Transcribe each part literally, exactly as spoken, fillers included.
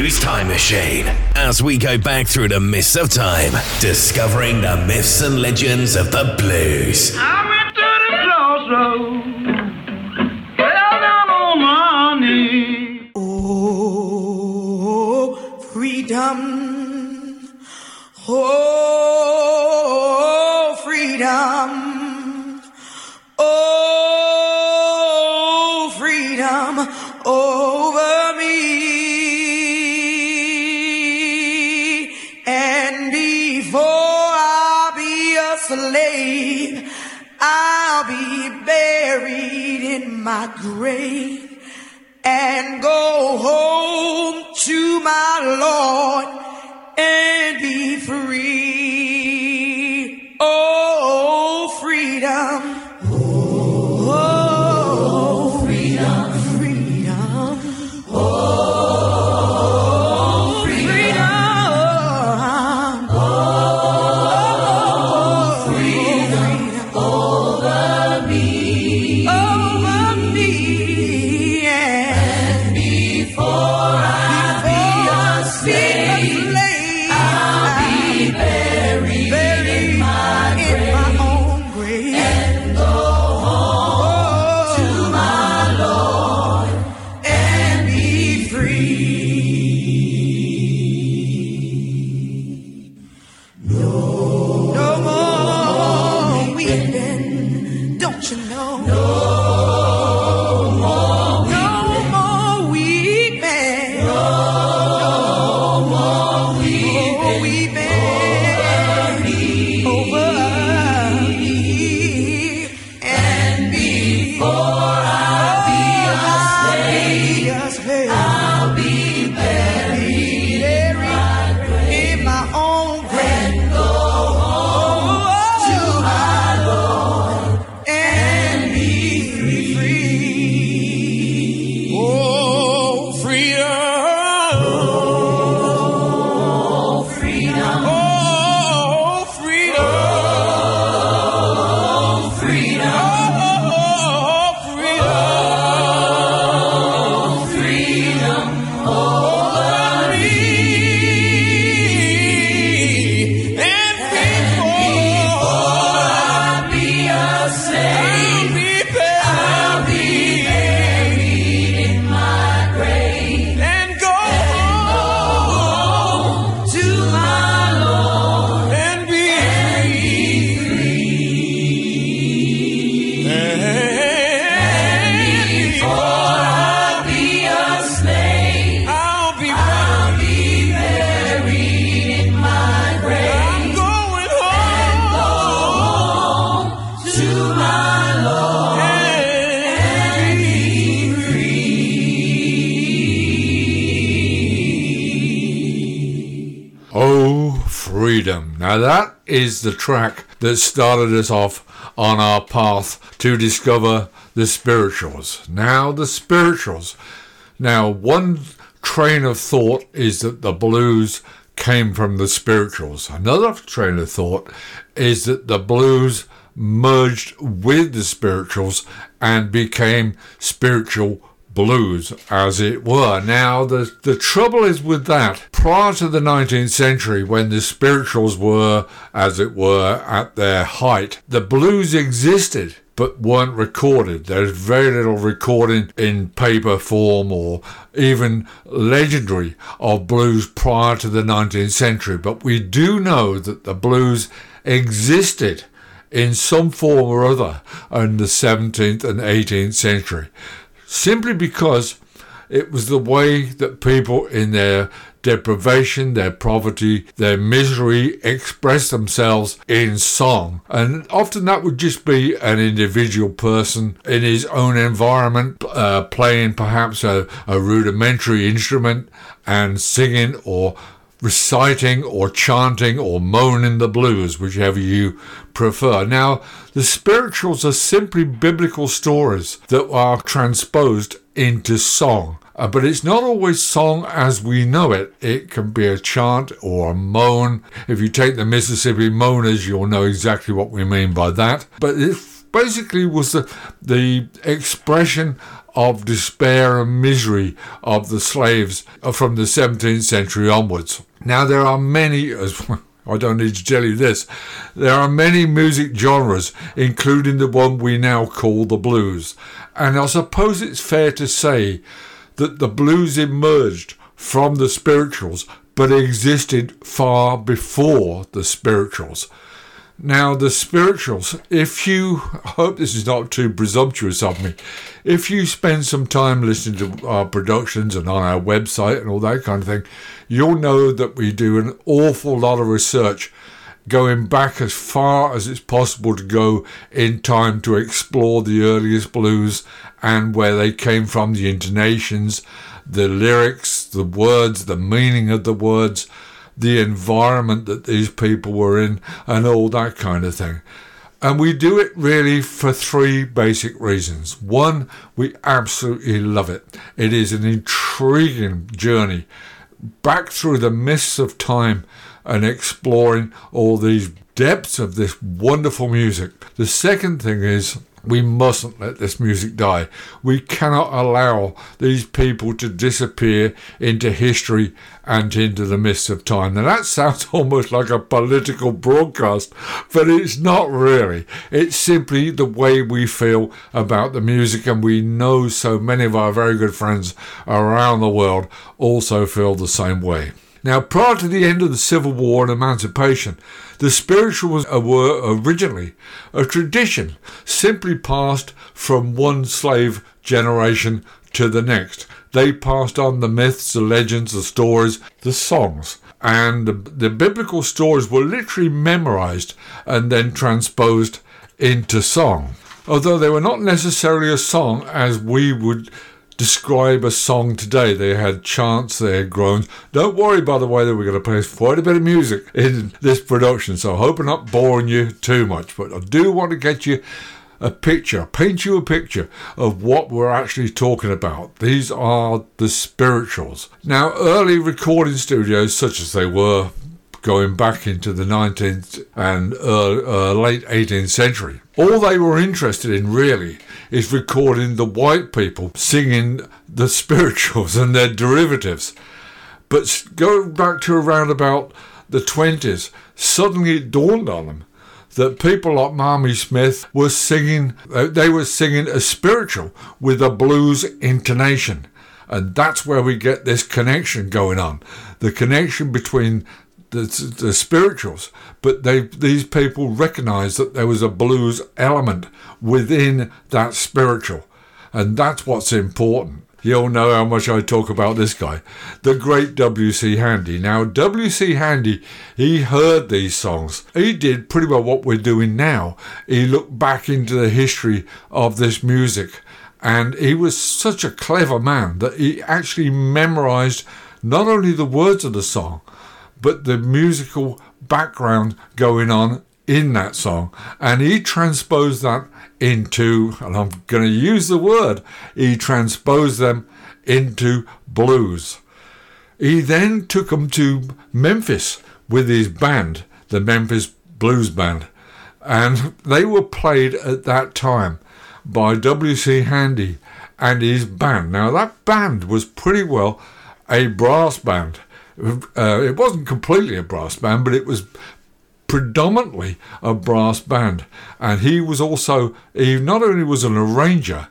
Blues Time Machine, as we go back through the mists of time, discovering the myths and legends of the blues. I went to the crossroads, fell down on my knees. Oh, freedom. Oh, freedom. Oh, freedom over me. And before I'll be a slave, I'll be buried in my grave and go home to my Lord and be free. Oh, freedom. Oh, freedom. Freedom. Oh, freedom. Oh, freedom over me. Over me. And before I be a slave, I'll be buried, buried in my grave, in my own grave, and go home to my Lord and be free. No, no more weeping, don't you know? No more weeping, no more weeping, no more weeping over me. And before I be a slave, I'll be buried in my own grave, and go home to my Lord and be free. Oh, freedom. Oh, freedom. Oh, freedom. Oh, freedom. Oh, freedom. Freedom over me. And before I be a slave, I'll be buried in my grave and go home to my Lord and be free. And before I be a slave, I'll be buried in my grave. I'm going home to my Lord and be free. Oh, freedom. Now that is the track that started us off on our path to discover the spirituals. Now the spirituals. Now one train of thought is that the blues came from the spirituals. Another train of thought is that the blues merged with the spirituals and became spiritual blues, as it were. Now, the, the trouble is with that. Prior to the nineteenth century, when the spirituals were, as it were, at their height, the blues existed but weren't recorded. There's very little recording in paper form or even legendary of blues prior to the nineteenth century. But we do know that the blues existed in some form or other in the seventeenth and eighteenth century, simply because it was the way that people in their deprivation, their poverty, their misery expressed themselves in song. And often that would just be an individual person in his own environment, uh, playing perhaps a, a rudimentary instrument and singing or reciting or chanting or moaning the blues, whichever you prefer. Now, the spirituals are simply biblical stories that are transposed into song. Uh, but it's not always song as we know it. It can be a chant or a moan. If you take the Mississippi Moaners, you'll know exactly what we mean by that. But it basically was the, the expression of despair and misery of the slaves from the seventeenth century onwards. Now, there are many, as I don't need to tell you this, there are many music genres, including the one we now call the blues. And I suppose it's fair to say that the blues emerged from the spirituals, but existed far before the spirituals. Now, the spirituals, if you, I hope this is not too presumptuous of me, if you spend some time listening to our productions and on our website and all that kind of thing, you'll know that we do an awful lot of research going back as far as it's possible to go in time to explore the earliest blues and where they came from, the intonations, the lyrics, the words, the meaning of the words, the environment that these people were in, and all that kind of thing. And we do it really for three basic reasons. One, we absolutely love it. It is an intriguing journey back through the mists of time and exploring all these depths of this wonderful music. The second thing is, we mustn't let this music die. We cannot allow these people to disappear into history and into the mists of time. Now, that sounds almost like a political broadcast, but it's not really. It's simply the way we feel about the music, and we know so many of our very good friends around the world also feel the same way. Now, prior to the end of the Civil War and emancipation, the spirituals were originally a tradition simply passed from one slave generation to the next. They passed on the myths, the legends, the stories, the songs. And the, the biblical stories were literally memorized and then transposed into song. Although they were not necessarily a song as we would describe a song today. They had chants, they had groans. Don't worry, by the way, that we're going to play quite a bit of music in this production, so I hope I'm not boring you too much, but I do want to get you a picture, paint you a picture of what we're actually talking about. These are the spirituals. Now, early recording studios, such as they were going back into the nineteenth and uh, uh, late eighteenth century, all they were interested in really is recording the white people singing the spirituals and their derivatives. But going back to around about the twenties, suddenly it dawned on them that people like Mamie Smith were singing, they were singing a spiritual with a blues intonation. And that's where we get this connection going on. The connection between the, the spirituals, but they these people recognized that there was a blues element within that spiritual, and that's what's important. You'll know how much I talk about this guy, the great W C Handy. Now, W C Handy, he heard these songs. He did pretty well what we're doing now. He looked back into the history of this music, and he was such a clever man that he actually memorized not only the words of the song, but the musical background going on in that song. And he transposed that into, and I'm going to use the word, he transposed them into blues. He then took them to Memphis with his band, the Memphis Blues Band. And they were played at that time by W C Handy and his band. Now, that band was pretty well a brass band. Uh, it wasn't completely a brass band, but it was predominantly a brass band. And he was also, he not only was an arranger,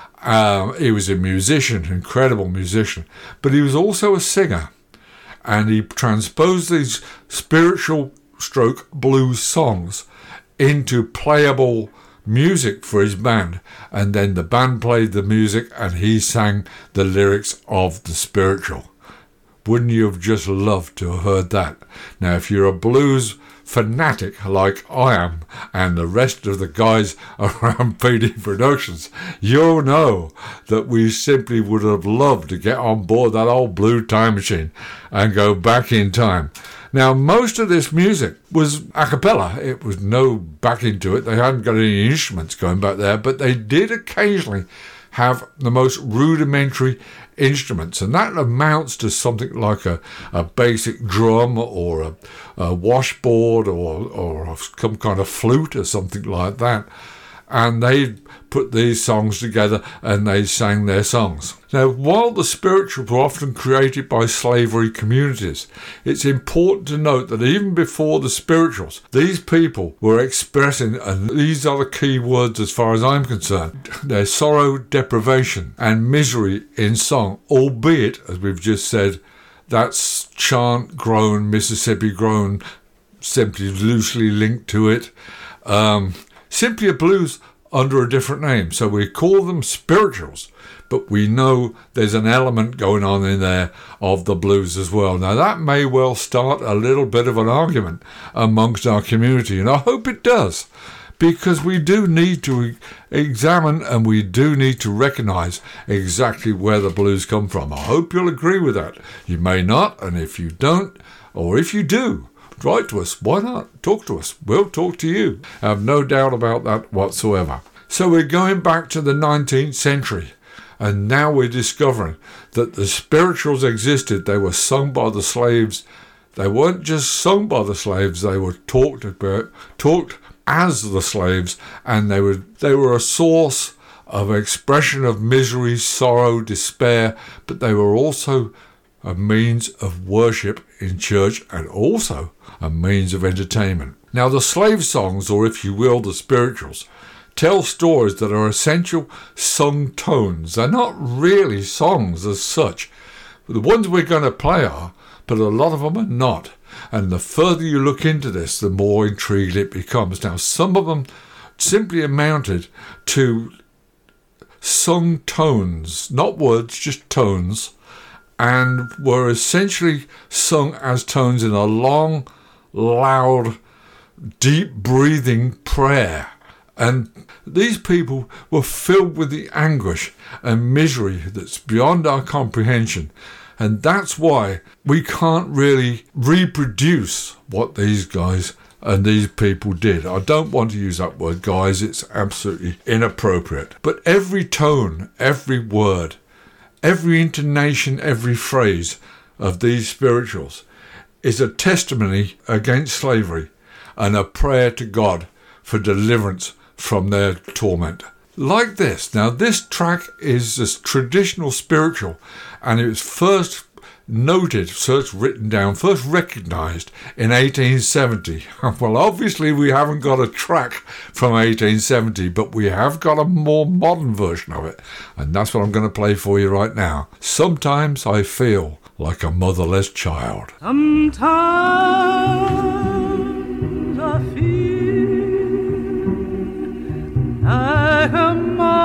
uh, he was a musician, incredible musician, but he was also a singer. And he transposed these spiritual stroke blues songs into playable music for his band. And then the band played the music and he sang the lyrics of the spiritual. Wouldn't you have just loved to have heard that? Now, if you're a blues fanatic like I am and the rest of the guys around P D Productions, you'll know that we simply would have loved to get on board that old blue time machine and go back in time. Now, most of this music was a cappella. It was no backing to it. They hadn't got any instruments going back there, but they did occasionally have the most rudimentary instruments, and that amounts to something like a, a basic drum or a, a washboard or, or some kind of flute or something like that. and they put these songs together and they sang their songs. Now, while the spirituals were often created by slavery communities, it's important to note that even before the spirituals, these people were expressing, and these are the key words as far as I'm concerned, their sorrow, deprivation, and misery in song, albeit, as we've just said, that's chant, groan, Mississippi groan, simply loosely linked to it. Um, simply a blues under a different name. So we call them spirituals, but we know there's an element going on in there of the blues as well. Now that may well start a little bit of an argument amongst our community, and I hope it does, because we do need to examine and we do need to recognise exactly where the blues come from. I hope you'll agree with that. You may not, and if you don't, or if you do, write to us. Why not? Talk to us. We'll talk to you. I have no doubt about that whatsoever. So we're going back to the nineteenth century, and now we're discovering that the spirituals existed. They were sung by the slaves. They weren't just sung by the slaves. They were talked about, talked as the slaves, and they were they were a source of expression of misery, sorrow, despair, but they were also a means of worship in church and also a means of entertainment. Now, the slave songs, or if you will, the spirituals, tell stories that are essential sung tones. They're not really songs as such. The ones we're going to play are, but a lot of them are not. And the further you look into this, the more intrigued it becomes. Now, some of them simply amounted to sung tones, not words, just tones, and were essentially sung as tones in a long, loud, deep breathing prayer. And these people were filled with the anguish and misery that's beyond our comprehension. And that's why we can't really reproduce what these guys and these people did. I don't want to use that word, guys. It's absolutely inappropriate. But every tone, every word, every intonation, every phrase of these spirituals is a testimony against slavery and a prayer to God for deliverance from their torment. Like this. Now, this track is this traditional spiritual, and it was first noted, first written down, first recognised in eighteen seventy. Well, obviously we haven't got a track from eighteen seventy, but we have got a more modern version of it, and that's what I'm going to play for you right now. Sometimes I feel like a motherless child. Sometimes I feel like a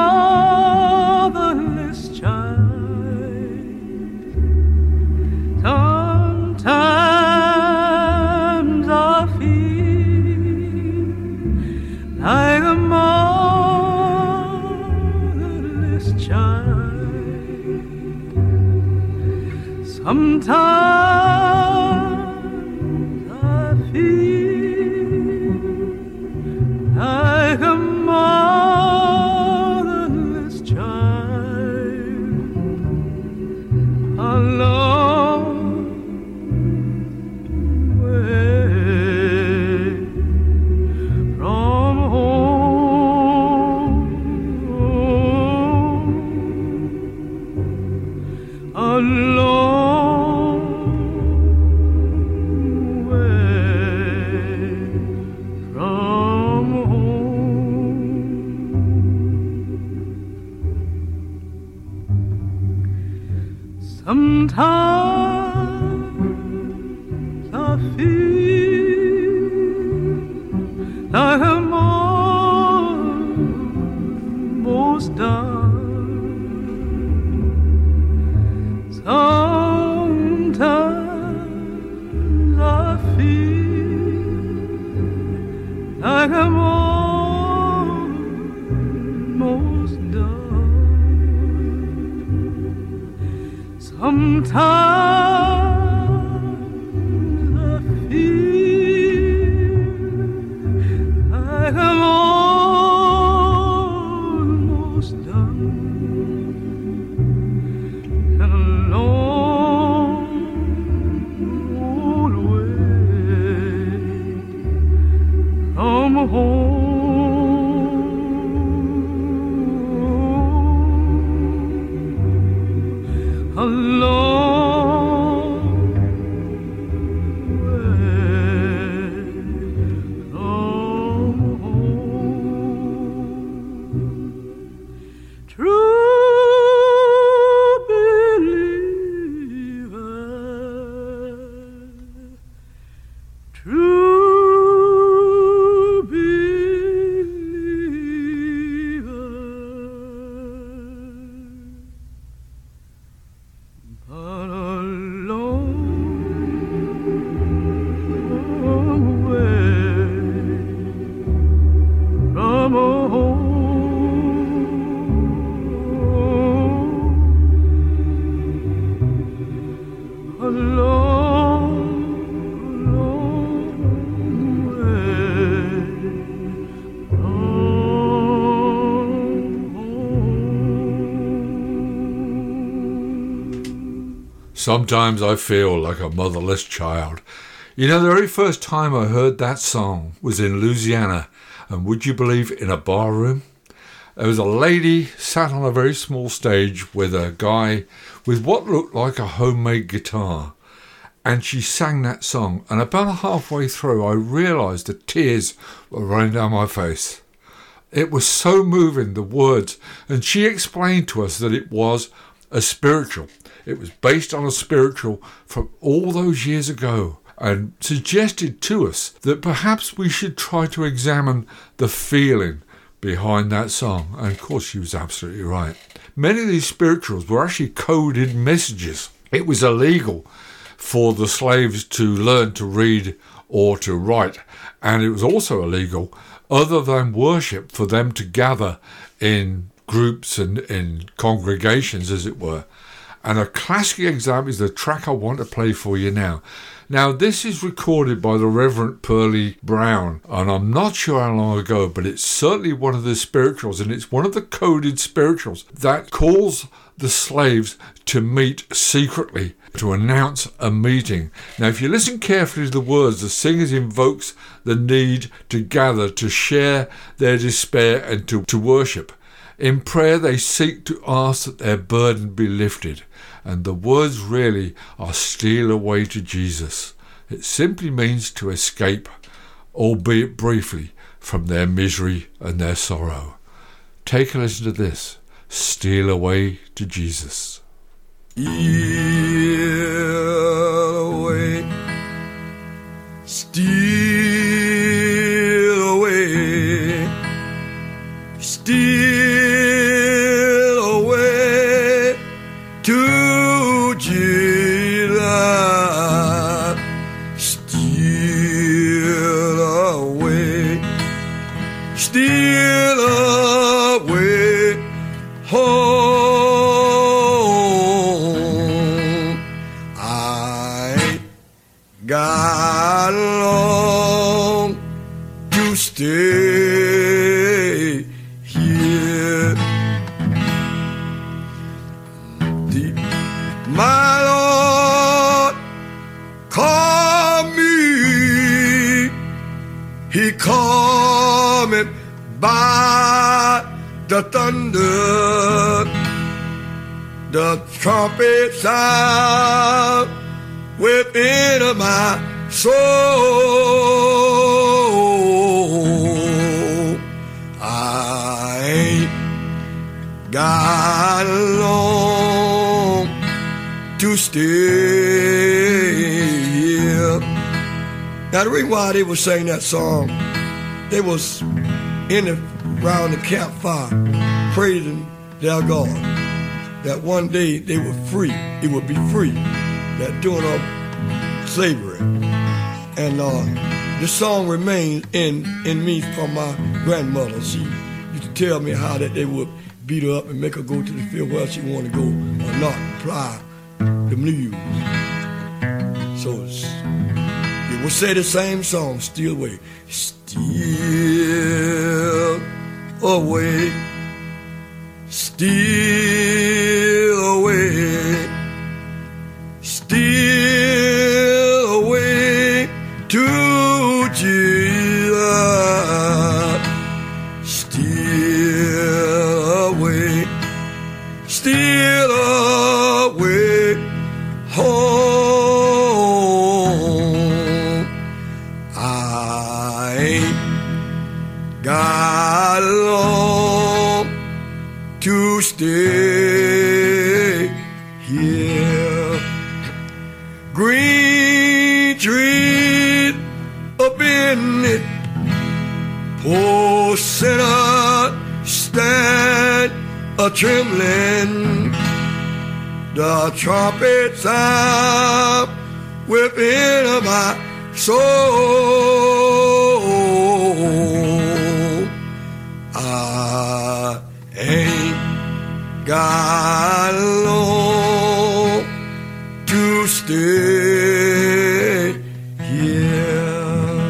motherless child. Sometimes I feel like a motherless child. Sometimes I feel like a motherless child. Alone sometimes I feel like I'm almost done. Sometimes I feel like I'm almost done. Sometimes I feel like I'm almost done, and a long road away from home. Sometimes I feel like a motherless child. You know, the very first time I heard that song was in Louisiana, and would you believe, in a bar room? There was a lady sat on a very small stage with a guy with what looked like a homemade guitar, and she sang that song, and about halfway through I realised the tears were running down my face. It was so moving, the words, and she explained to us that it was a spiritual. It was based on a spiritual from all those years ago, and suggested to us that perhaps we should try to examine the feeling behind that song. And of course she was absolutely right. Many of these spirituals were actually coded messages. It was illegal for the slaves to learn to read or to write, and it was also illegal, other than worship, for them to gather in groups and in congregations, as it were. And a classic example is the track I want to play for you now. Now, this is recorded by the Reverend Pearlie Brown, and I'm not sure how long ago, but it's certainly one of the spirituals, and it's one of the coded spirituals that calls the slaves to meet secretly, to announce a meeting. Now, if you listen carefully to the words, the singers invokes the need to gather, to share their despair, and to, to worship. In prayer, they seek to ask that their burden be lifted. And the words really are steal away to Jesus. It simply means to escape, albeit briefly, from their misery and their sorrow. Take a listen to this. Steal away to Jesus. Steal away, steal away, steal away to Jesus, steal away, steal away home. I got long to stay here. The, my Lord called me, he called me by the thunder, the trumpet sound within my soul. I ain't got long to stay here. Now the reason why they was saying that song, they was in the, around the campfire praising their God, that one day they were free, it would be free, that doing of slavery. And uh, this song remains in, in me from my grandmother. She used to tell me how that they would beat her up and make her go to the field where she wanted to go or not, apply the blues. So it's, it would say the same song, steal away. Steal away, steal away, steal away to Jesus, steal away, steal away home. I ain't got long to stay here. Green trees up in it, poor sinner stand a trembling, the trumpet sound within my soul. I ain't got long to stay here.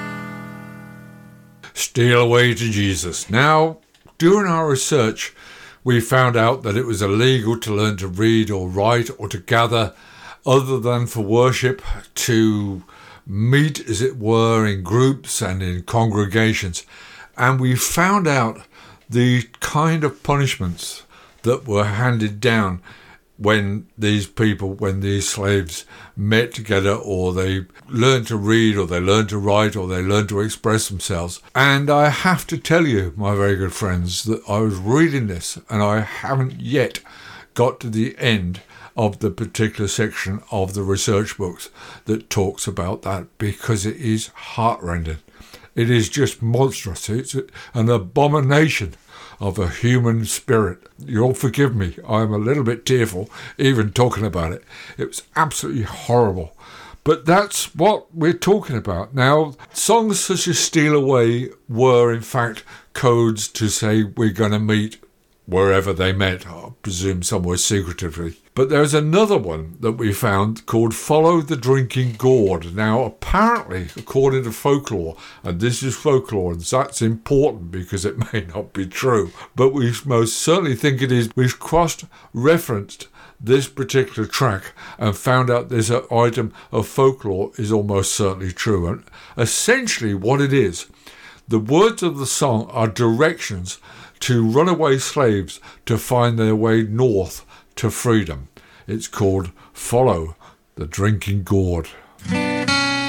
Steal away to Jesus. Now, during our research, we found out that it was illegal to learn to read or write or to gather other than for worship, to meet, as it were, in groups and in congregations. And we found out the kind of punishments that were handed down when these people, when these slaves met together, or they learned to read, or they learned to write, or they learned to express themselves. And I have to tell you, my very good friends, that I was reading this and I haven't yet got to the end of the particular section of the research books that talks about that, because it is heartrending. It is just monstrous. It's an abomination of a human spirit. You'll forgive me, I'm a little bit tearful even talking about it. It was absolutely horrible. But that's what we're talking about. Now, songs such as Steal Away were in fact codes to say we're going to meet wherever they met, I presume somewhere secretively. But there's another one that we found called Follow the Drinking Gourd. Now, apparently, according to folklore, and this is folklore, and that's important because it may not be true, but we most certainly think it is. We've cross-referenced this particular track and found out this item of folklore is almost certainly true. And essentially what it is, the words of the song are directions to runaway slaves to find their way north to freedom. It's called Follow the Drinking Gourd. When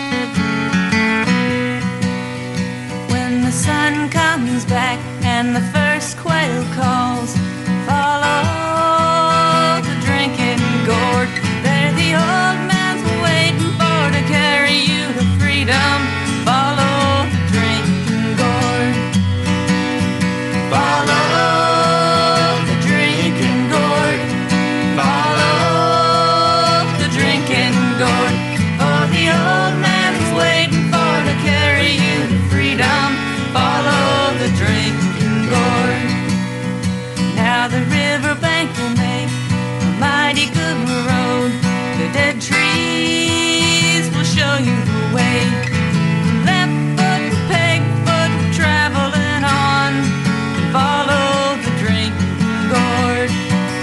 the sun comes back and the first quail calls, follow the drinking gourd. There the old man's waiting for to carry you to freedom. Follow the drinking gourd. Follow the drinking gourd. Follow the drinking gourd. For the old man is waiting for to carry you to freedom. Follow the drinking gourd. Now the riverbank will make a mighty good road. The dead trees will show you the way. Left foot, peg foot, traveling on. Follow the drinking gourd.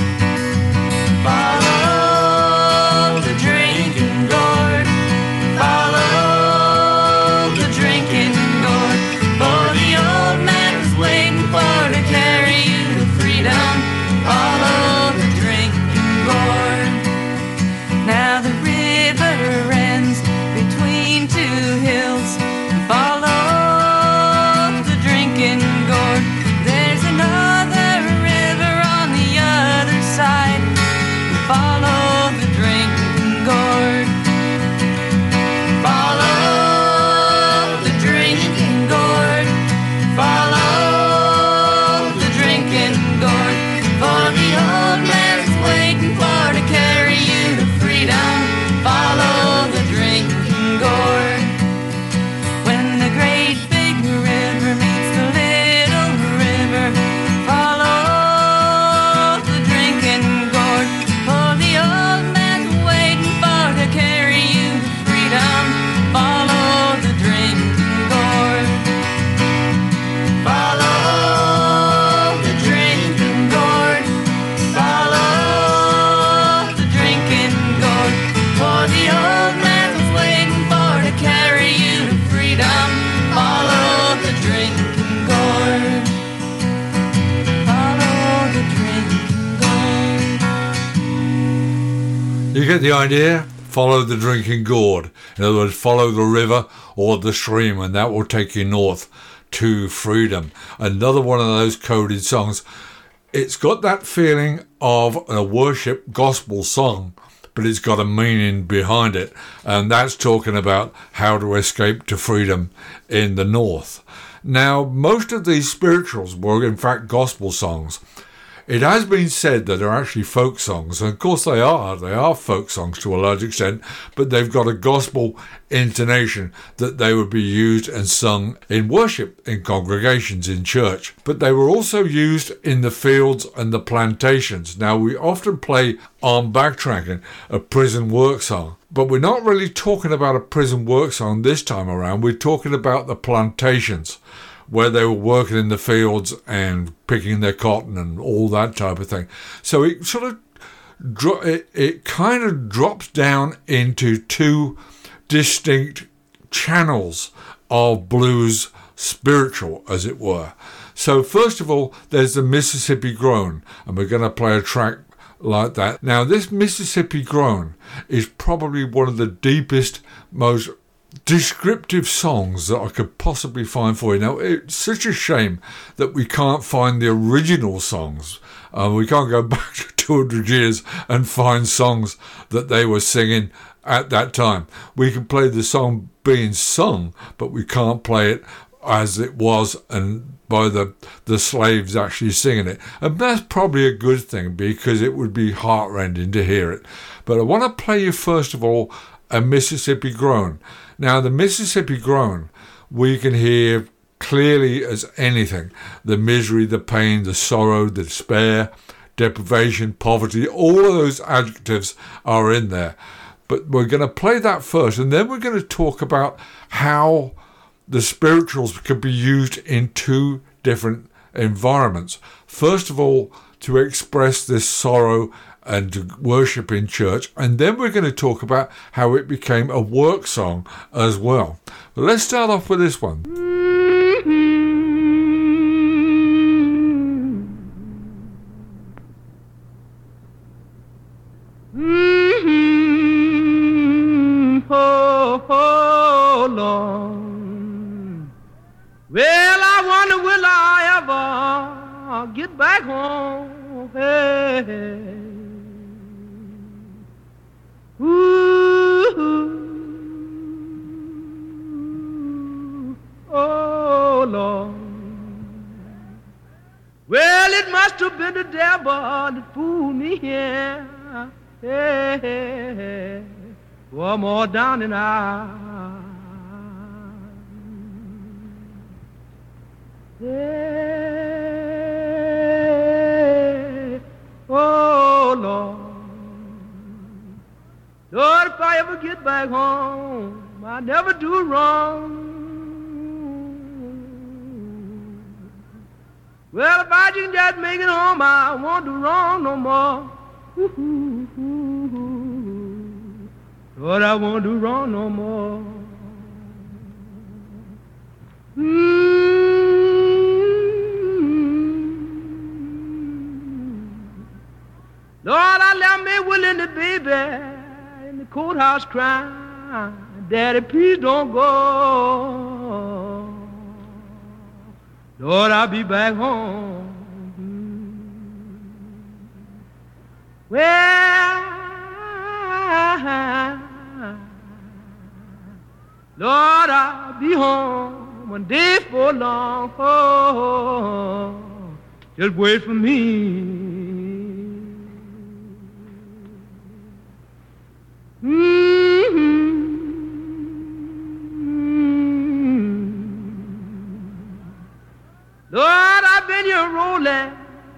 Follow the drinking gourd. Follow the drinking gourd. For the old man is waiting for to carry you to freedom. Follow the drinking gourd. Now the river ends between two hills. Follow the drinking gourd. There's another river on the other side. Follow the drinking gourd. Follow the drinking gourd. Follow the drinking gourd. For the old man is waiting for to carry you to freedom. Follow the drinking gourd. When the great big river meets the little river, follow the drinking gourd. For the old man's waiting for to carry you to freedom. Follow the drinking gourd. Follow the drinking gourd. Follow the drinking gourd. For the old man was waiting for to carry you to freedom. Follow the drinking gourd. Follow the drinking gourd. You get the idea? Follow the drinking gourd. In other words, follow the river or the stream, and that will take you north to freedom. Another one of those coded songs. It's got that feeling of a worship gospel song, but it's got a meaning behind it, and that's talking about how to escape to freedom in the north. Now, most of these spirituals were in fact gospel songs. It has been said that they're actually folk songs, and of course they are. They are folk songs to a large extent, but they've got a gospel intonation that they would be used and sung in worship, in congregations, in church. But they were also used in the fields and the plantations. Now, we often play on backtracking a prison work song, but we're not really talking about a prison work song this time around. We're talking about the plantations, where they were working in the fields and picking their cotton and all that type of thing. So it sort of dro- it, it kind of drops down into two distinct channels of blues spiritual, as it were. So first of all, there's the Mississippi Groan, and we're going to play a track like that. Now, this Mississippi Groan is probably one of the deepest, most descriptive songs that I could possibly find for you. Now, it's such a shame that we can't find the original songs. Uh, we can't go back to two hundred years and find songs that they were singing at that time. We can play the song being sung, but we can't play it as it was and by the the slaves actually singing it. And that's probably a good thing, because it would be heartrending to hear it. But I want to play you first of all a Mississippi Groan. Now, the Mississippi Groan, we can hear clearly as anything the misery, the pain, the sorrow, the despair, deprivation, poverty, all of those adjectives are in there. But we're going to play that first, and then we're going to talk about how the spirituals can be used in two different environments. First of all, to express this sorrow and to worship in church, and then we're going to talk about how it became a work song as well. But let's start off with this one. Mm-hmm. Oh, oh, Lord. Well, I wonder will I ever get back home? Hey, hey. Ooh, oh, Lord. Well, it must have been the devil that fooled me here. Hey, hey, hey. One more down and out. Hey, oh, Lord. Lord, if I ever get back home, I never do wrong. Well, if I can just make it home, I won't do wrong no more. Ooh, Lord, I won't do wrong no more. Mm-hmm. Lord, I left me willing the baby in the courthouse crying, Daddy, please don't go. Lord, I'll be back home. Well, Lord, I'll be home one day for long. Oh, just wait for me. Mm-hmm. Lord, I've been here rolling,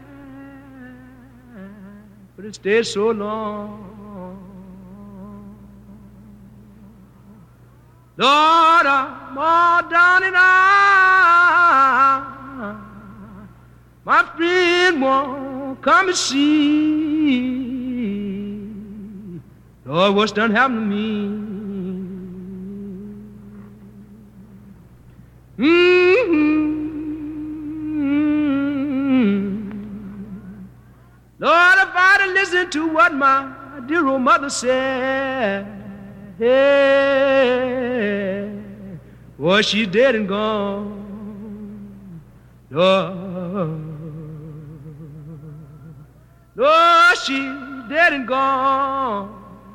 but it stayed so long. Lord, I'm all down and out. My friend won't come and see. Lord, what's done happened to me? Mm-hmm. Lord, if I'd have listened to what my dear old mother said, hey, well, she's dead and gone. Lord, Lord, she's dead and gone.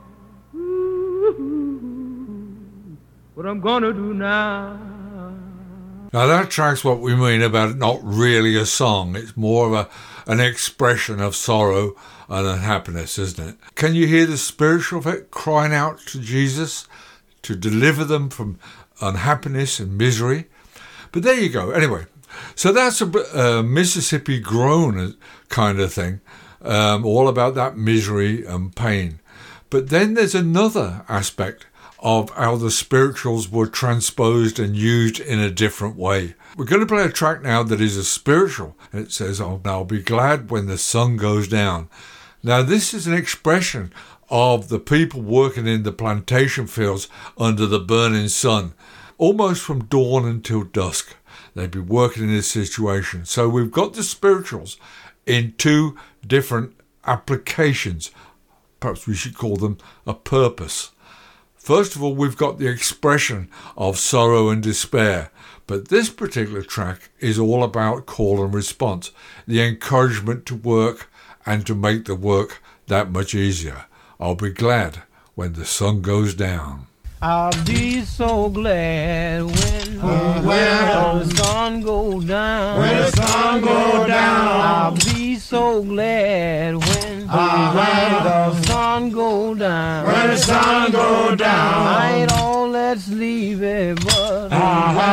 Ooh, what I'm gonna do now? Now that track's what we mean about not really a song. It's more of a an expression of sorrow and unhappiness, isn't it? Can you hear the spiritual of it crying out to Jesus to deliver them from unhappiness and misery? But there you go. Anyway, so that's a uh, Mississippi Groan kind of thing, um, all about that misery and pain. But then there's another aspect of how the spirituals were transposed and used in a different way. We're going to play a track now that is a spiritual. It says, "Oh, I'll be glad when the sun goes down." Now, this is an expression of the people working in the plantation fields under the burning sun, almost from dawn until dusk. They'd be working in this situation. So we've got the spirituals in two different applications. Perhaps we should call them a purpose. First of all, we've got the expression of sorrow and despair. But this particular track is all about call and response, the encouragement to work and to make the work that much easier. I'll be glad when the sun goes down. I'll be so glad when, uh, when the sun go down. When the sun go down. I'll be so glad when, uh, when the sun go down. When the sun go down. I ain't all that sleepy, but uh-huh.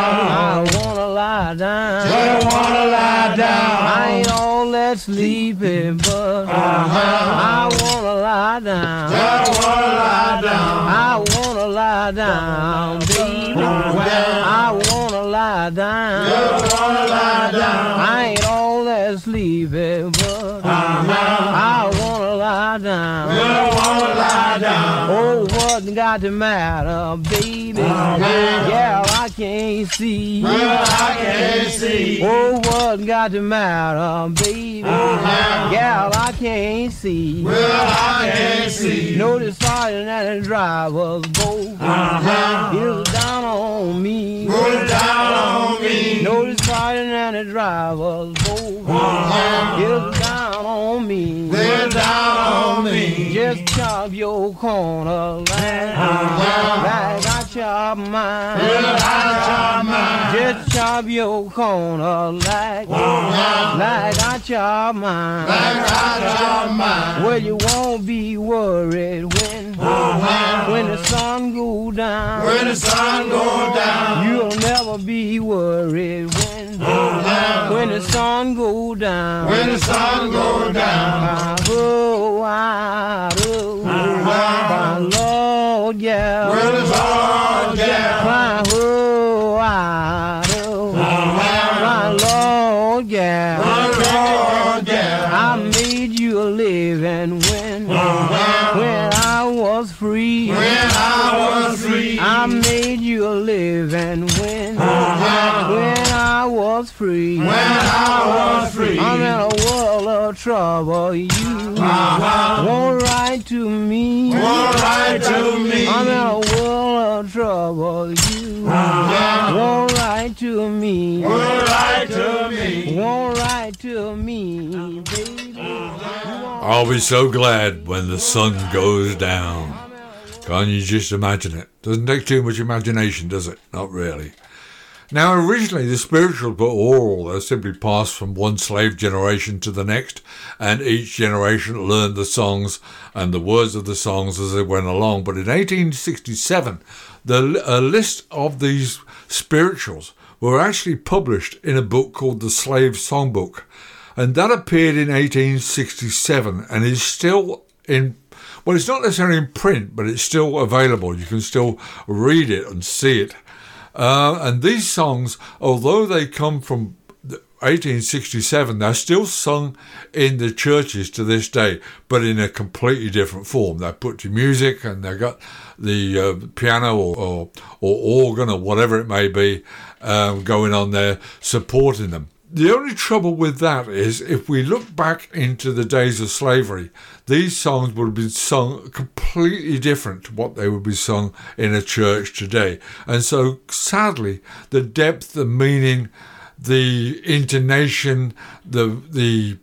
I wanna lie down. Just wanna lie down. I ain't all that sleepy, but uh-huh. I wanna lie down. Just wanna lie down. I wanna lie down, baby. I wanna lie down. Just wanna lie down. I ain't all that sleepy, but uh-huh. I wanna lie down. Just wanna lie down. Oh, what got the matter, baby? Uh-huh. Yeah, I can't see. Well, I can't see. Oh, what got the matter, baby? Uh-huh. Yeah, I can't see. Well, I can't see. No, the sergeant and the driver's boat uh-huh. is down on me. Put it down on me. No, the sergeant and the driver's boat uh-huh. is down on me. They're down on me. Just chop your corner like, uh-huh. like I chop mine. Well, I chop mine. Just chop your corner like, uh-huh. like I chop mine. Like I chop mine. Well, you won't be worried when, uh-huh. when the sun go down. When the sun go down. You'll never be worried when, uh-huh. when the sun go down. When the sun go down. I go, I do, my Lord, yeah. When the sun down. My oh, I do, my Lord, yeah. My Lord, yeah. I made you a living when, uh-huh. when I was free. When I was free. I made you a living when, uh-huh. when I was free. When I was free. I'm in a world of trouble. You uh-huh. won't write to me. Won't write to me. I'm in a world of trouble. You uh-huh. won't write to me. Won't write to me. Won't write to me, baby. I'll be so glad when the sun goes down. Can't you just imagine it? Doesn't take too much imagination, does it? Not really. Now, originally, the spirituals were oral. They simply passed from one slave generation to the next, and each generation learned the songs and the words of the songs as they went along. But in eighteen sixty-seven, the, a list of these spirituals were actually published in a book called the Slave Songbook. And that appeared in eighteen sixty-seven and is still in, well, it's not necessarily in print, but it's still available. You can still read it and see it. Uh, and these songs, although they come from eighteen sixty-seven, they're still sung in the churches to this day, but in a completely different form. They're put to music and they've got the uh, piano or, or, or organ or whatever it may be um, going on there supporting them. The only trouble with that is if we look back into the days of slavery, these songs would have been sung completely different to what they would be sung in a church today. And so, sadly, the depth, the meaning, the intonation, the the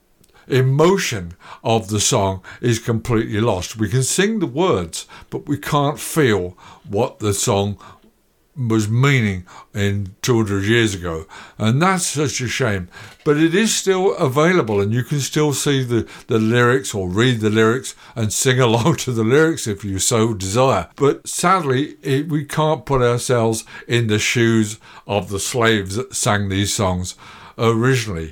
emotion of the song is completely lost. We can sing the words, but we can't feel what the song was meaning in two hundred years ago, and that's such a shame. But it is still available, and you can still see the, the lyrics or read the lyrics and sing along to the lyrics if you so desire. But sadly, it, we can't put ourselves in the shoes of the slaves that sang these songs originally.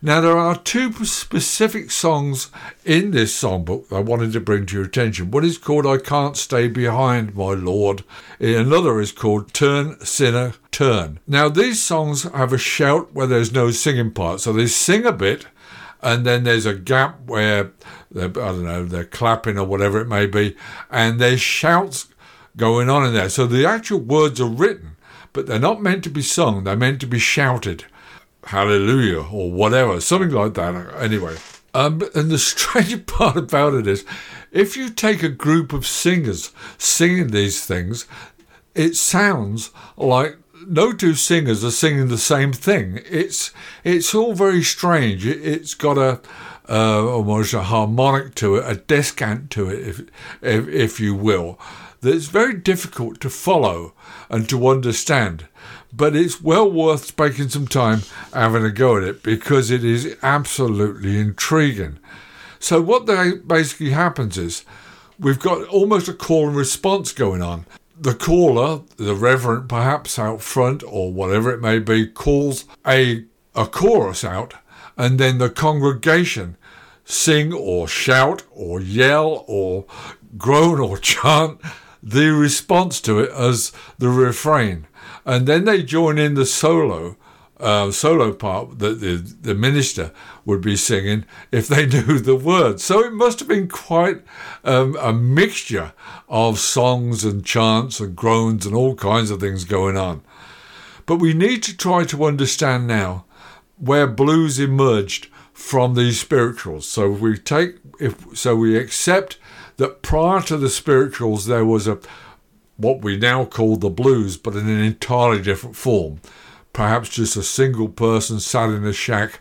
Now, there are two specific songs in this songbook I wanted to bring to your attention. One is called I Can't Stay Behind, My Lord. Another is called Turn, Sinner, Turn. Now, these songs have a shout where there's no singing part. So they sing a bit, and then there's a gap where, they're, I don't know, they're clapping or whatever it may be, and there's shouts going on in there. So the actual words are written, but they're not meant to be sung. They're meant to be shouted. Hallelujah, or whatever, something like that. Anyway, um, and the strange part about it is, if you take a group of singers singing these things, it sounds like no two singers are singing the same thing. It's it's all very strange. It, it's got a uh, almost a harmonic to it, a descant to it, if if, if you will. That's very difficult to follow and to understand. But it's well worth spending some time having a go at it because it is absolutely intriguing. So what they, basically happens is we've got almost a call and response going on. The caller, the reverend perhaps out front or whatever it may be, calls a, a chorus out, and then the congregation sing or shout or yell or groan or chant the response to it as the refrain. And then they join in the solo uh, solo part that the, the minister would be singing if they knew the words. So it must have been quite um, a mixture of songs and chants and groans and all kinds of things going on. But we need to try to understand now where blues emerged from these spirituals. So we take, if so, we accept that prior to the spirituals there was a what we now call the blues, but in an entirely different form. Perhaps just a single person sat in a shack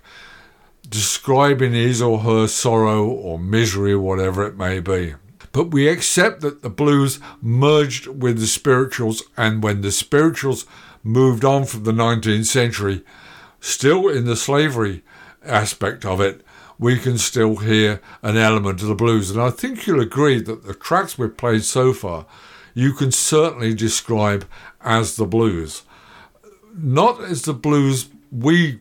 describing his or her sorrow or misery, whatever it may be. But we accept that the blues merged with the spirituals, and when the spirituals moved on from the nineteenth century, still in the slavery aspect of it, we can still hear an element of the blues. And I think you'll agree that the tracks we've played so far, you can certainly describe as the blues. Not as the blues we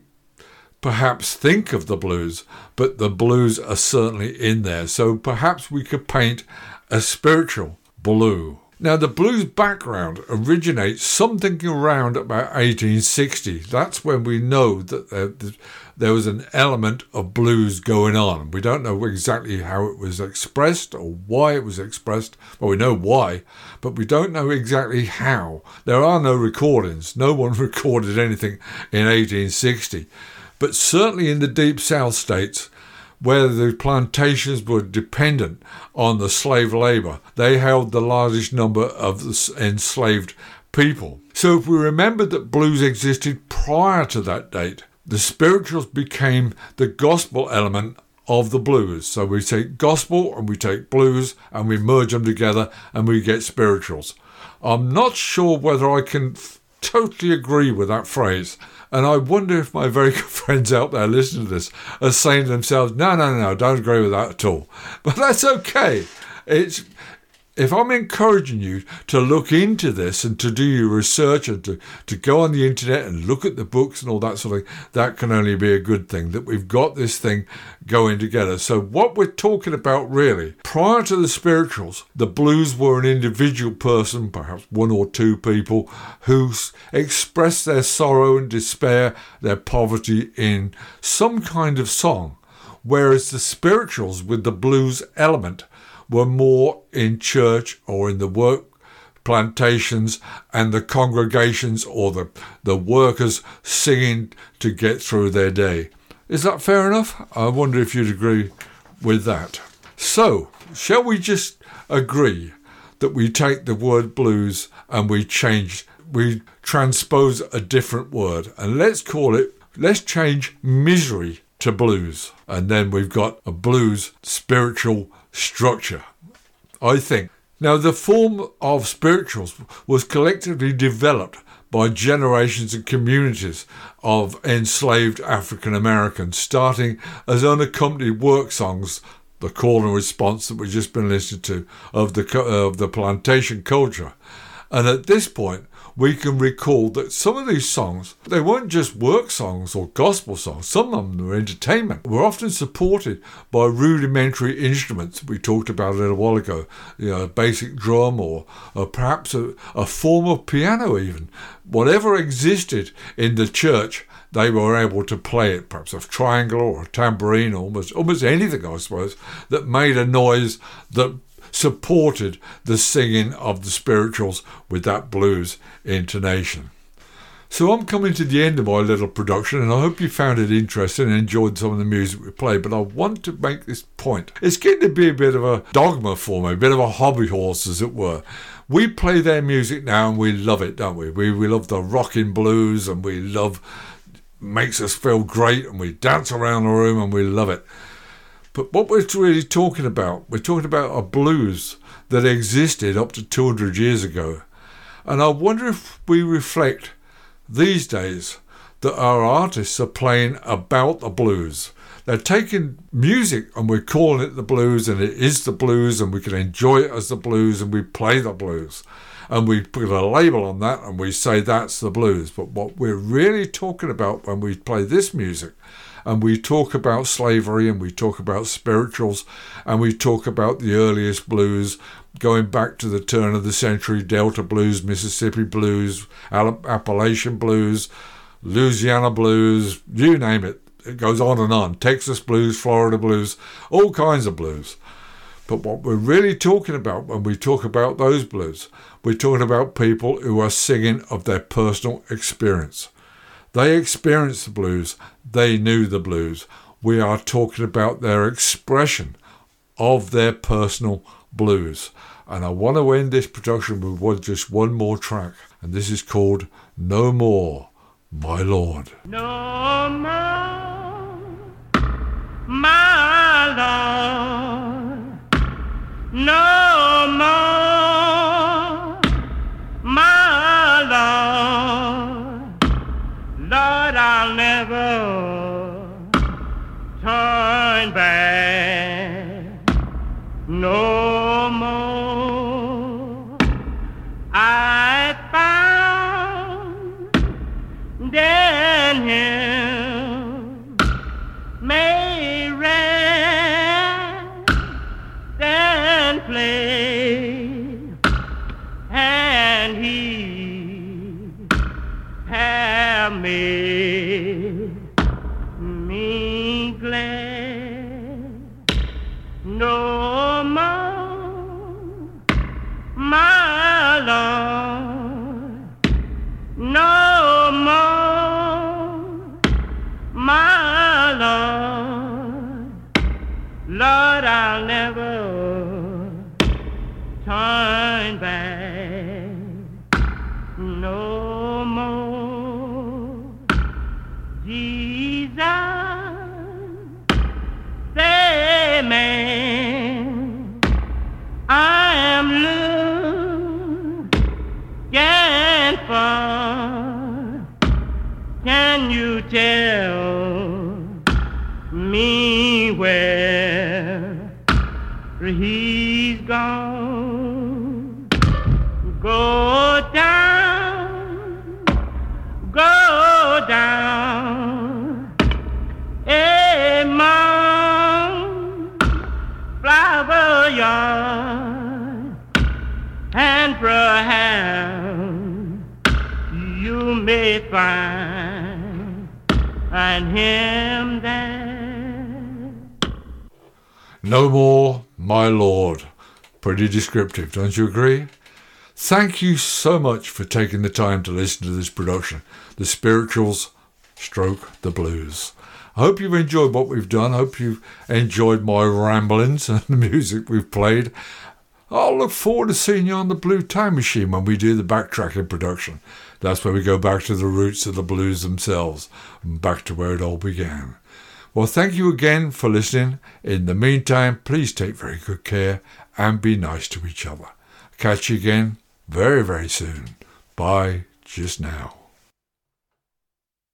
perhaps think of the blues, but the blues are certainly in there. So perhaps we could paint a spiritual blue. Now, the blues background originates something around about eighteen sixty. That's when we know that there, there was an element of blues going on. We don't know exactly how it was expressed or why it was expressed. Well, we know why, but we don't know exactly how. There are no recordings. No one recorded anything in eighteen sixty. But certainly in the Deep South states, where the plantations were dependent on the slave labour, they held the largest number of the enslaved people. So if we remember that blues existed prior to that date, the spirituals became the gospel element of the blues. So we take gospel and we take blues and we merge them together and we get spirituals. I'm not sure whether I can f- totally agree with that phrase. And I wonder if my very good friends out there listening to this are saying to themselves, no, no, no, don't agree with that at all. But that's okay. It's if I'm encouraging you to look into this and to do your research and to, to go on the internet and look at the books and all that sort of thing, that can only be a good thing, that we've got this thing going together. So what we're talking about really, prior to the spirituals, the blues were an individual person, perhaps one or two people, who expressed their sorrow and despair, their poverty in some kind of song. Whereas the spirituals with the blues element were more in church or in the work plantations and the congregations or the, the workers singing to get through their day. Is that fair enough? I wonder if you'd agree with that. So, shall we just agree that we take the word blues and we change, we transpose a different word, and let's call it, let's change misery to blues. And then we've got a blues spiritual structure, I think. Now, the form of spirituals was collectively developed by generations and communities of enslaved African Americans, starting as unaccompanied work songs, the call and response that we've just been listening to, of the of the plantation culture. And at this point, we can recall that some of these songs, they weren't just work songs or gospel songs. Some of them were entertainment. Were often supported by rudimentary instruments we talked about a little while ago, you know, a basic drum or, or perhaps a, a form of piano even. Whatever existed in the church, they were able to play it, perhaps a triangle or a tambourine, almost almost anything, I suppose, that made a noise that supported the singing of the spirituals with that blues intonation. So I'm coming to the end of my little production, and I hope you found it interesting and enjoyed some of the music we played, but I want to make this point. It's getting to be a bit of a dogma for me, a bit of a hobby horse, as it were. We play their music now and we love it, don't we? We, we love the rockin' blues, and we love, makes us feel great, and we dance around the room and we love it. But what we're really talking about, we're talking about a blues that existed up to two hundred years ago. And I wonder if we reflect these days that our artists are playing about the blues. They're taking music and we're calling it the blues, and it is the blues, and we can enjoy it as the blues, and we play the blues. And we put a label on that and we say that's the blues. But what we're really talking about when we play this music, and we talk about slavery, and we talk about spirituals, and we talk about the earliest blues, going back to the turn of the century, Delta blues, Mississippi blues, Appalachian blues, Louisiana blues, you name it. It goes on and on. Texas blues, Florida blues, all kinds of blues. But what we're really talking about when we talk about those blues, we're talking about people who are singing of their personal experience. They experienced the blues. They knew the blues. We are talking about their expression of their personal blues. And I want to end this production with just one more track. And this is called No More, My Lord. No more, my Lord. No more, my Lord. Lord, I'll never turn back no more. I found in Him may rest and play, and He have made me glad. No more, my Lord. No more, my Lord. Lord, I'll never turn back no more. Jesus, say, man, I am looking for. Can you tell me where He's gone? Go down, go down among flower yard, and perhaps you may find, find Him there. No more, my Lord. Pretty descriptive, don't you agree? Thank you so much for taking the time to listen to this production, The Spirituals Stroke the Blues. I hope you've enjoyed what we've done. I hope you've enjoyed my ramblings and the music we've played. I'll look forward to seeing you on the Blue Time Machine when we do the backtracking production. That's where we go back to the roots of the blues themselves, and back to where it all began. Well, thank you again for listening. In the meantime, please take very good care and be nice to each other. Catch you again very, very soon. Bye just now.